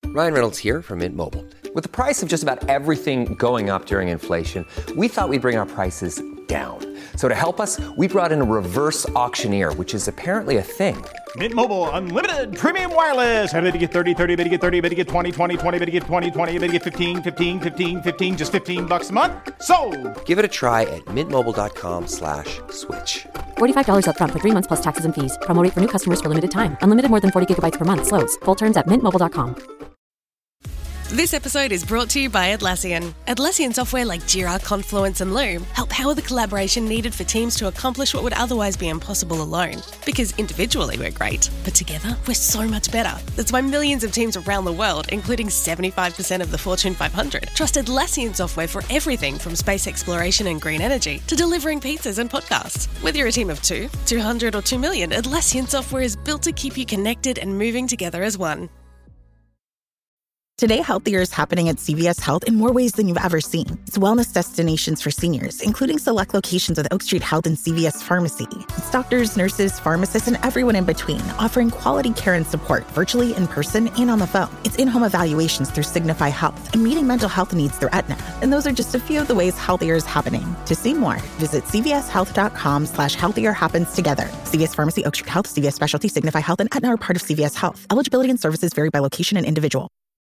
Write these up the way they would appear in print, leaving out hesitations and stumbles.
Ryan Reynolds here from Mint Mobile. With the price of just about everything going up during inflation, we thought we'd bring our prices down. So to help us, we brought in a reverse auctioneer, which is apparently a thing. Mint Mobile Unlimited Premium Wireless. How to get 30, 30, bit to get 30, bit to get 20, 20, 20, bit to get 20, 20, bit to get 15, 15, 15, 15, just $15 a month? Sold! Give it a try at mintmobile.com/switch. $45 up front for 3 months plus taxes and fees. Promo rate for new customers for limited time. Unlimited more than 40 gigabytes per month. Slows full terms at mintmobile.com. This episode is brought to you by Atlassian. Atlassian software like Jira, Confluence and Loom help power the collaboration needed for teams to accomplish what would otherwise be impossible alone. Because individually we're great, but together we're so much better. That's why millions of teams around the world, including 75% of the Fortune 500, trust Atlassian software for everything from space exploration and green energy to delivering pizzas and podcasts. Whether you're a team of 2, 200 or 2 million, Atlassian software is built to keep you connected and moving together as one. Today, Healthier is happening at CVS Health in more ways than you've ever seen. It's wellness destinations for seniors, including select locations with Oak Street Health and CVS Pharmacy. It's doctors, nurses, pharmacists, and everyone in between, offering quality care and support virtually, in person, and on the phone. It's in-home evaluations through Signify Health and meeting mental health needs through Aetna. And those are just a few of the ways Healthier is happening. To see more, visit cvshealth.com/healthier happens together. CVS Pharmacy, Oak Street Health, CVS Specialty, Signify Health, and Aetna are part of CVS Health. Eligibility and services vary by location and individual.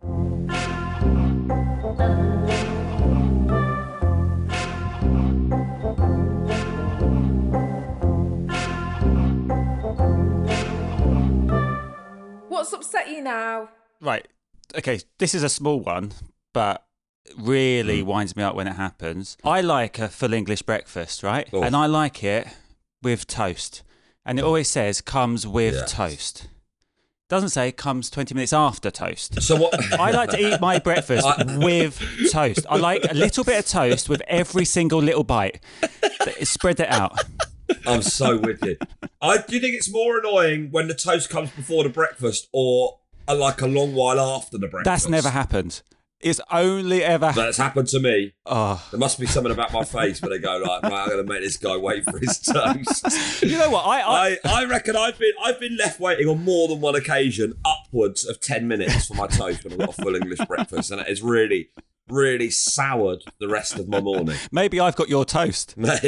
What's upset you now? Right. Okay, this is a small one, but really winds me up when it happens. I like a full English breakfast, right? Oh. And I like it with toast. And it always says comes with toast. Doesn't say comes 20 minutes after toast. So what? I like to eat my breakfast with toast. I like a little bit of toast with every single little bite. Spread it out. I'm so with you. Do you think it's more annoying when the toast comes before the breakfast or like a long while after the breakfast? That's never happened. It's only ever... That's happened to me. Oh. There must be something about my face where they go like, right, I'm going to make this guy wait for his toast. You know what? I reckon I've been left waiting on more than one occasion, upwards of 10 minutes for my toast when I've got a full English breakfast, and it has really, really soured the rest of my morning. Maybe I've got your toast. but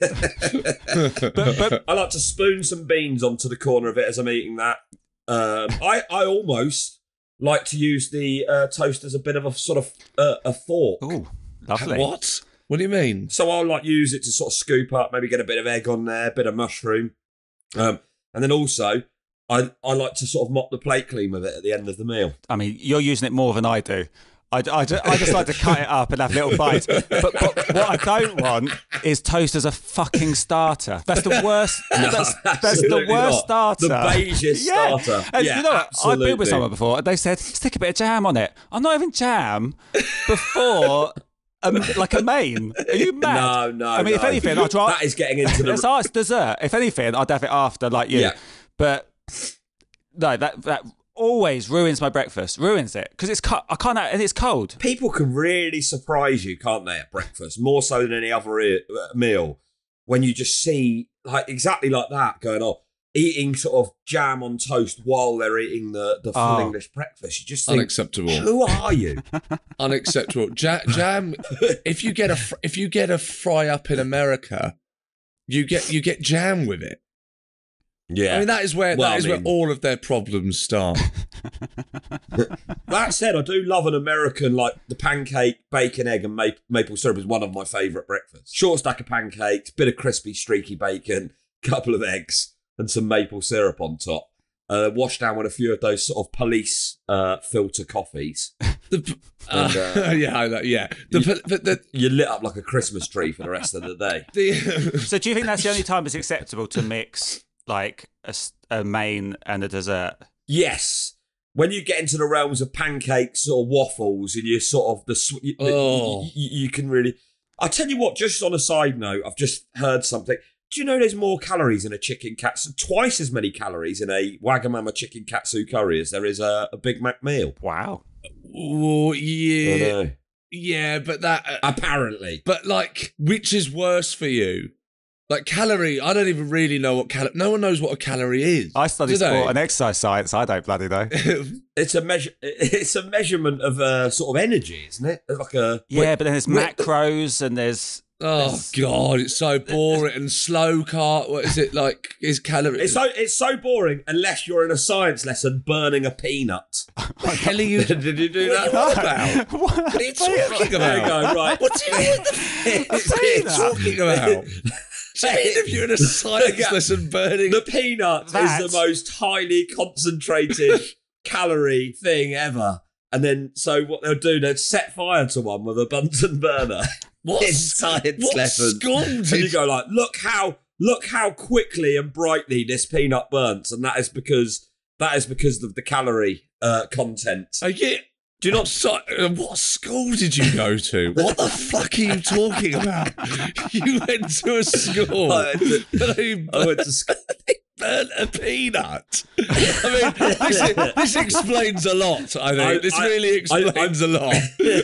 I like to spoon some beans onto the corner of it as I'm eating that. I almost like to use the toast as a bit of a sort of a fork. Ooh, lovely. What? What do you mean? So I'll like use it to sort of scoop up, maybe get a bit of egg on there, a bit of mushroom. And then also, I like to sort of mop the plate clean with it at the end of the meal. I mean, you're using it more than I do. I just like to cut it up and have little bites. But what I don't want is toast as a fucking starter. That's the worst. That's the worst starter. The beigest starter. And yeah, you know what? absolutely. I've been with someone before, and they said, stick a bit of jam on it. I'm not having jam before like a main. Are you mad? No. I mean, if anything, I'd rather... That is getting into the... It's dessert. If anything, I'd have it after, like you. Yeah. But no, that always ruins my breakfast. Ruins it because I can't have, and it's cold. People can really surprise you, can't they, at breakfast? More so than any other meal. When you just see like exactly like that going on, eating sort of jam on toast while they're eating the full English breakfast. You just think, unacceptable. Who are you? Unacceptable. Jam. If you get a fry up in America, you get jam with it. Yeah, I mean that is where all of their problems start. That said, I do love an American, like the pancake, bacon, egg, and maple syrup is one of my favourite breakfasts. Short stack of pancakes, bit of crispy, streaky bacon, couple of eggs, and some maple syrup on top. Washed down with a few of those sort of police filter coffees. You lit up like a Christmas tree for the rest of the day. So do you think that's the only time it's acceptable to mix like a main and a dessert? Yes. When you get into the realms of pancakes or waffles and you're sort of you can really... I'll tell you what, just on a side note, I've just heard something. Do you know there's more calories in a chicken katsu, twice as many calories in a Wagamama chicken katsu curry as there is a Big Mac meal? Wow. Oh, yeah. Yeah, but that... apparently. But, like, which is worse for you? Like calorie, I don't even really know what calorie. No one knows what a calorie is. I study sport and exercise science. I don't bloody know. It's a measurement of sort of energy, isn't it? Like a but then there's macros and there's. Oh God, it's so boring and slow car. What is it like? Is calorie? It's so boring unless you're in a science lesson burning a peanut. What the hell are you? Did you do that? What are you talking about? There you go. Right. What are you talking about? So if you're in a science lesson burning the peanut is the most highly concentrated calorie thing ever. And then so what they'll do, they'd set fire to one with a Bunsen burner. What science lesson? And you go like, look how quickly and brightly this peanut burns, and that is because of the calorie content. Do you not? What school did you go to? What the fuck are you talking about? You went to a school. I went to school. Burnt a peanut. I mean, this explains a lot. I think this really explains a lot.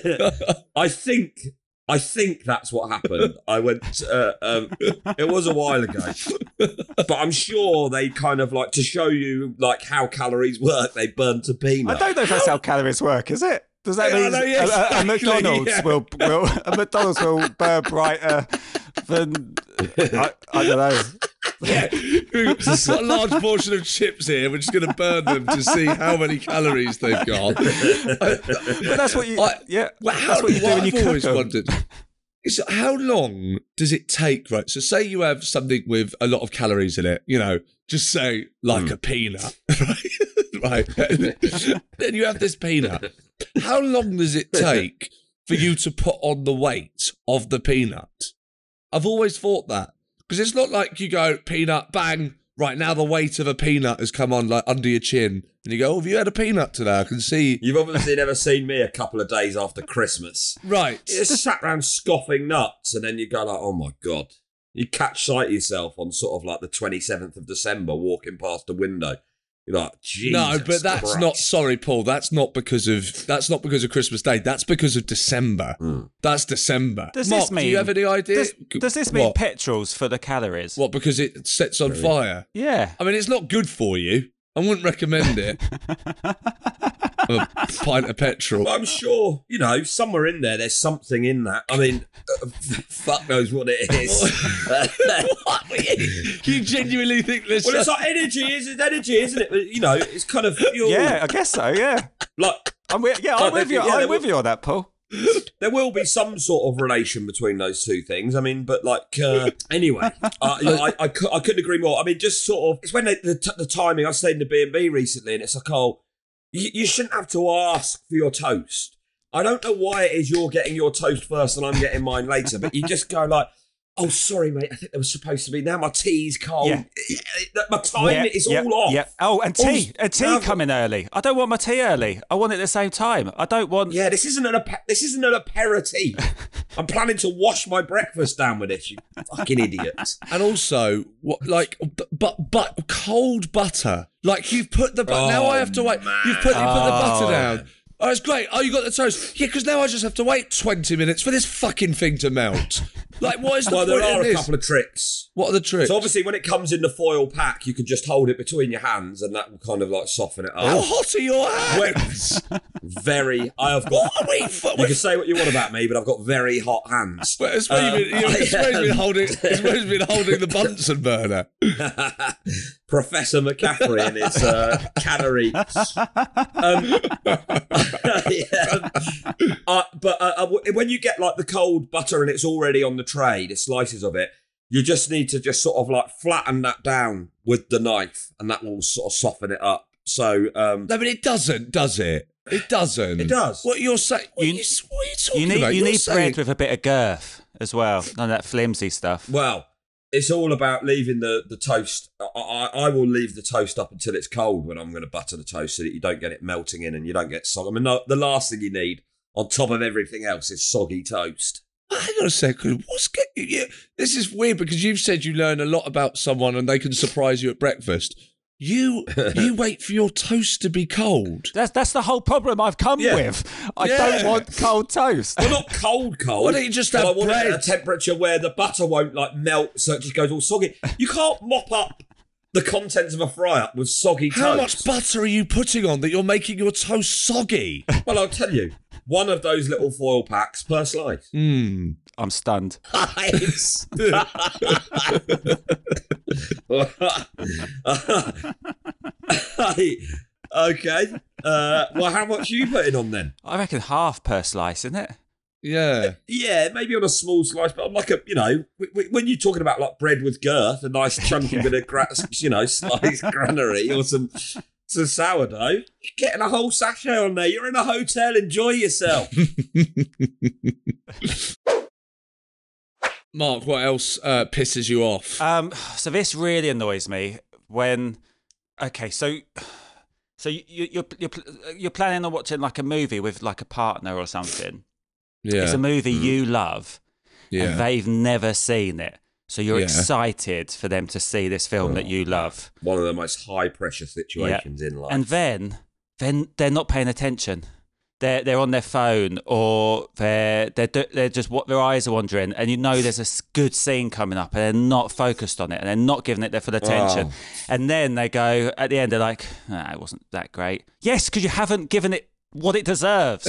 I think that's what happened. I went. It was a while ago, but I'm sure they kind of like to show you like how calories work. They burnt a peanut. I don't know if that's how calories work. Is it? Does that mean a McDonald's will burn brighter than I don't know. Yeah, we've got a large portion of chips here. We're just going to burn them to see how many calories they've got. But that's what you. That's what you do when you cook them. Wondered is how long does it take? Right. So say you have something with a lot of calories in it. You know, just say like a peanut, right? Then you have this peanut. How long does it take for you to put on the weight of the peanut? I've always thought that. Because it's not like you go, peanut, bang, right now the weight of a peanut has come on like under your chin. And you go, have you had a peanut today? I can see. You've obviously never seen me a couple of days after Christmas. Right. You just sat around scoffing nuts and then you go like, oh my God. You catch sight of yourself on sort of like the 27th of December walking past the window. You're like, Jesus No, but that's Christ. not, sorry, Paul, that's not because of Christmas Day. That's because of December. That's December. Does Mark, this mean, do you have any idea? Does this mean petrols for the calories? What, because it sets on fire? Yeah. I mean, it's not good for you. I wouldn't recommend it. A pint of petrol. I'm sure, you know, somewhere in there's something in that. I mean, fuck knows what it is. You genuinely think this? Well, it's like energy, isn't it? You know, it's kind of fuel. Yeah, I guess so. Yeah, like I'm with you. I'm with you on that, Paul. There will be some sort of relation between those two things. I mean, but like, anyway, I couldn't agree more. I mean, just sort of, it's when the timing. I stayed in the B&B recently, and it's like, oh, you shouldn't have to ask for your toast. I don't know why it is you're getting your toast first and I'm getting mine later, but you just go like, oh, sorry, mate, I think there was supposed to be, now my tea's cold. Yeah. My time is all off. Yeah. Oh, and tea coming early. I don't want my tea early. I want it at the same time. I don't want... Yeah, this isn't an aperitif. I'm planning to wash my breakfast down with this, you fucking idiot. And also, but cold butter. Like, you've put the butter... now I have to wait. Man. You put the butter down. Oh, it's great. Oh, you got the toast. Yeah, because now I just have to wait 20 minutes for this fucking thing to melt. Like, what is the point there are in this? a couple of tricks. What are the tricks? So obviously when it comes in the foil pack, you can just hold it between your hands and that will kind of like soften it up. How hot are your hands? Very. I have got... you can say what you want about me, but I've got very hot hands. But it's supposed to be holding the Bunsen burner. Professor McCaffrey and his calories. But when you get like the cold butter and it's already on the tray, the slices of it, you just need to just sort of like flatten that down with the knife and that will sort of soften it up. So no, but it doesn't, does it? It doesn't. It does. What you're saying? What are you talking about? You need bread with a bit of girth as well, none of that flimsy stuff. Well, it's all about leaving the toast. I will leave the toast up until it's cold when I'm going to butter the toast so that you don't get it melting in and you don't get soggy. I mean, the last thing you need on top of everything else is soggy toast. Hang on a second. This is weird because you've said you learn a lot about someone and they can surprise you at breakfast. You wait for your toast to be cold. That's the whole problem I've come with. I don't want cold toast. Well, not cold. Why don't you just have I want bread? it at a temperature where the butter won't like melt, so it just goes all soggy. You can't mop up the contents of a fry-up with soggy toast. How much butter are you putting on that you're making your toast soggy? Well, I'll tell you. One of those little foil packs per slice. I'm stunned. Nice. Okay. Well, how much are you putting on then? I reckon half per slice, isn't it? Yeah. Yeah, maybe on a small slice, but on like a, when you're talking about like bread with girth, a nice chunky bit of, sliced granary or some sourdough, you're getting a whole sachet on there. You're in a hotel, enjoy yourself. Mark, what else pisses you off? So this really annoys me when. Okay, so you're planning on watching like a movie with like a partner or something. Yeah. It's a movie you love, and they've never seen it. So you're excited for them to see this film that you love. One of the most high pressure situations in life. And then they're not paying attention. They're on their phone, or they're just what their eyes are wandering, and you know there's a good scene coming up, and they're not focused on it, and they're not giving it their full attention. Oh. And then they go at the end, they're like, it wasn't that great. Yes, because you haven't given it what it deserves.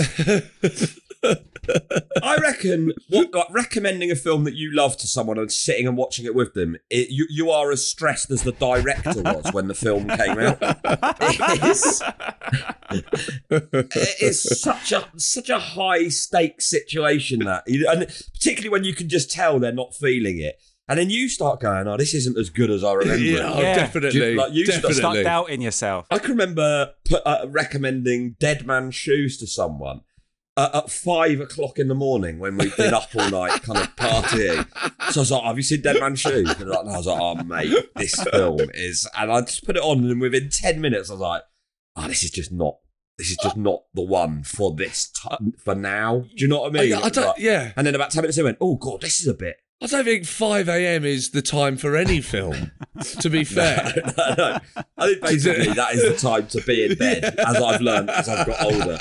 I reckon recommending a film that you love to someone and sitting and watching it with them, you are as stressed as the director was when the film came out. It is such a high stakes situation that, and particularly when you can just tell they're not feeling it. And then you start going, oh, this isn't as good as I remember. Definitely. You start doubting yourself. I can remember recommending Dead Man's Shoes to someone at 5 o'clock in the morning when we'd been up all night kind of partying. So I was like, have you seen Dead Man's Shoes? And I was like, oh, mate, this film is... And I just put it on, and within 10 minutes, I was like, oh, this is just not the one for this for now. Do you know what I mean? I don't, yeah. And then about 10 minutes in, I went, oh, God, this is a bit... I don't think 5 a.m. is the time for any film, to be fair. No. I think basically that is the time to be in bed, as I've learned as I've got older.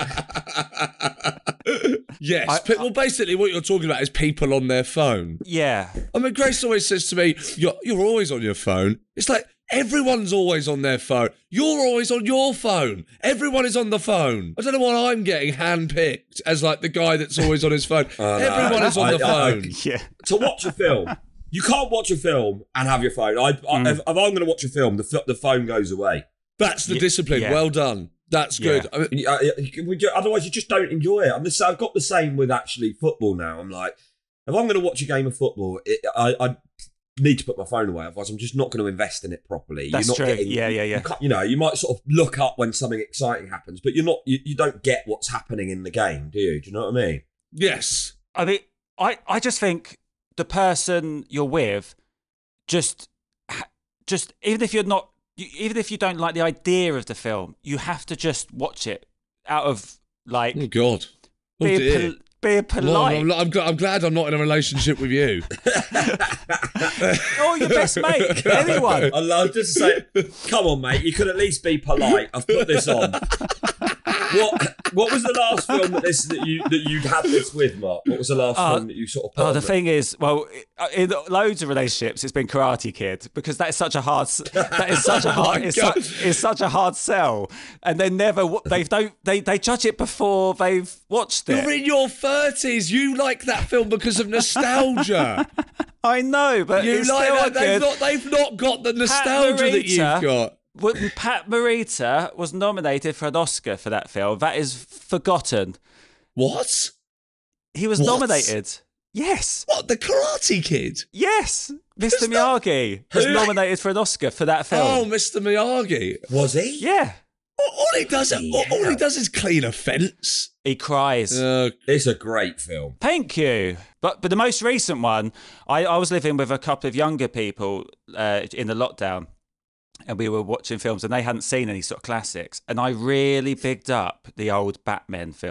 Yes. Well, basically what you're talking about is people on their phone. Yeah. I mean, Grace always says to me, you're always on your phone. It's like, everyone's always on their phone. You're always on your phone. Everyone is on the phone. I don't know why I'm getting handpicked as like the guy that's always on his phone. Everyone is on the phone. To watch a film, you can't watch a film and have your phone. If I'm going to watch a film, the phone goes away. That's the discipline. Yeah. Well done. That's good. I mean, otherwise, you just don't enjoy it. I've got the same with actually football now. I'm like, if I'm going to watch a game of football, I need to put my phone away, otherwise I'm just not going to invest in it properly. That's you're not true. Getting, you might sort of look up when something exciting happens, but you don't get what's happening in the game, do you? Do you know what I mean? Yes. I mean, I just think the person you're with, just even if you don't like the idea of the film, you have to just watch it out of like. Oh God. Oh dear. Be polite. Well, I'm glad I'm not in a relationship with you. Oh, your best mate. Anyone. I'll just say, come on, mate. You could at least be polite. I've put this on. What was the last film that you had this with, Mark? What was the last film that you sort of put on? The thing is, well, in loads of relationships, it's been Karate Kid, because that is such a hard it's such a hard sell, and they judge it before they've watched it. You're in your 30s. You like that film because of nostalgia. I know, but you it's like still that. They've not got the nostalgia that you've got. When Pat Morita was nominated for an Oscar for that film, that is forgotten. What? He was nominated. Yes. What, the Karate Kid? Yes. Mr. Miyagi was nominated for an Oscar for that film. Oh, Mr. Miyagi. Was he? Yeah. All he does is clean a fence. He cries. It's a great film. Thank you. But the most recent one, I was living with a couple of younger people in the lockdown, and we were watching films, and they hadn't seen any sort of classics. And I really bigged up the old Batman films.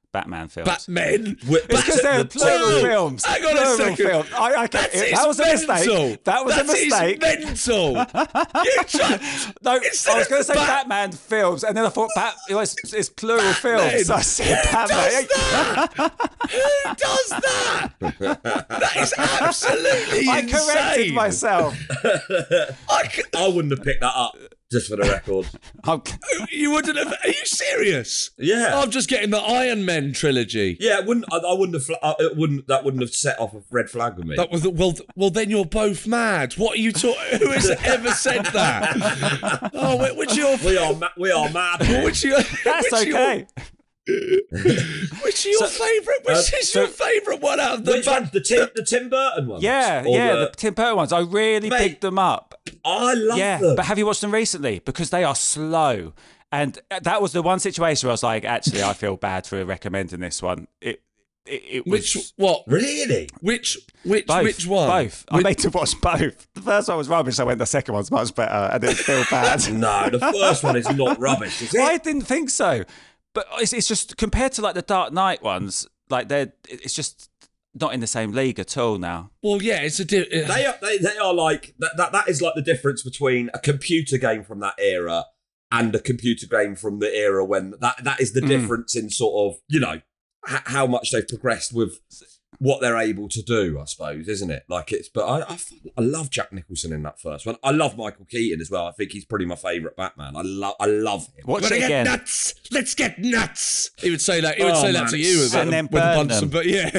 Batman films. Batman? It's because they're plural films. Hang on a second. Film. That was a mistake. That was a mistake. Mental. No, I was going to say Batman films, and then I thought it's plural films. So I said Batman. Who does that? That is absolutely I insane. corrected myself. I wouldn't have picked that up. Just for the record. You wouldn't have. Are you serious? Yeah. I'm just getting the Iron Men trilogy. Yeah, I wouldn't have. That wouldn't have set off a red flag with me. That was well. Then you're both mad. What are you talking? Who has ever said that? Oh, which your? We are mad. Which your? That's okay. Which is your favourite? Which is your favourite one out of the? Which one? The Tim Burton ones? Yeah, the Tim Burton ones. I really picked them up. I love them. But have you watched them recently? Because they are slow. And that was the one situation where I was like, actually, I feel bad for recommending this one. It was... Which, what? Really? Which both, one? Both. I made to watch both. The first one was rubbish. I went, the second one's much better. And it's still bad. No, the first one is not rubbish, is it? I didn't think so. But it's just, compared to like the Dark Knight ones, like it's just not in the same league at all now. Well, yeah, it's they are like that is like the difference between a computer game from that era and a computer game from the era when that is the difference in sort of, you know, how much they've progressed with what they're able to do, I suppose, isn't it? Like but I love Jack Nicholson in that first one. I love Michael Keaton as well. I think he's probably my favourite Batman. I love him. Watch it again. Nuts. Let's get nuts. He would say that. He would say that to you, and then burn them. But yeah.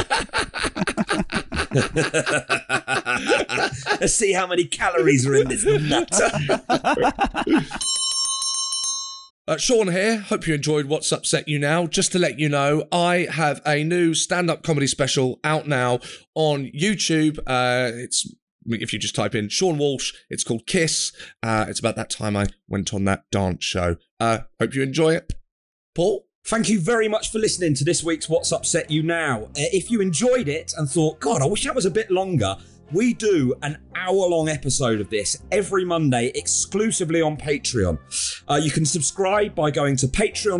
Let's see how many calories are in this nut. Sean here. Hope you enjoyed What's Upset You Now. Just to let you know, I have a new stand-up comedy special out now on YouTube. It's, if you just type in Sean Walsh, it's called Kiss. It's about that time I went on that dance show. Hope you enjoy it. Paul? Thank you very much for listening to this week's What's Upset You Now. If you enjoyed it and thought, God, I wish that was a bit longer, we do an hour-long episode of this every Monday exclusively on Patreon. You can subscribe by going to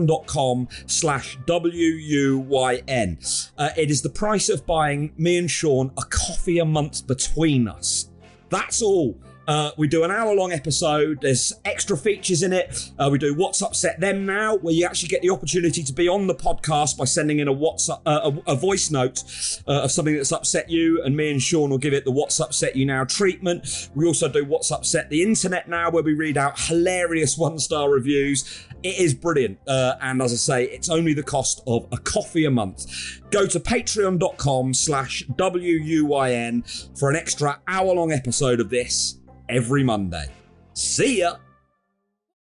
patreon.com/WUYN. It is the price of buying me and Sean a coffee a month between us. That's all. We do an hour-long episode. There's extra features in it. We do What's Upset Them Now, where you actually get the opportunity to be on the podcast by sending in a voice note of something that's upset you, and me and Sean will give it the What's Upset You Now treatment. We also do What's Upset the Internet Now, where we read out hilarious one-star reviews. It is brilliant. And as I say, it's only the cost of a coffee a month. Go to patreon.com/WUYN for an extra hour-long episode of this every Monday. See ya!